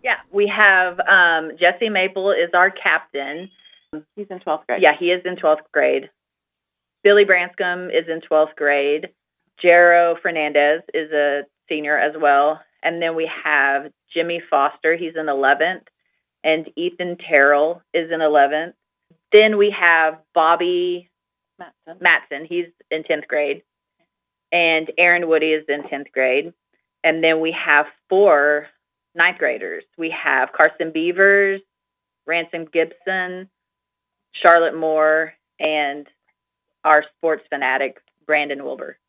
Yeah, we have Jesse Maple is our captain. He's in 12th grade. Yeah, he is in 12th grade. Billy Branscombe is in 12th grade. Jero Fernandez is a senior as well. And then we have Jimmy Foster. He's in 11th. And Ethan Terrell is in 11th. Then we have Bobby Matson. He's in 10th grade. And Aaron Woody is in 10th grade. And then we have 4 ninth graders. We have Carson Beavers, Ransom Gibson, Charlotte Moore, and our sports fanatic, Brandon Wilbur.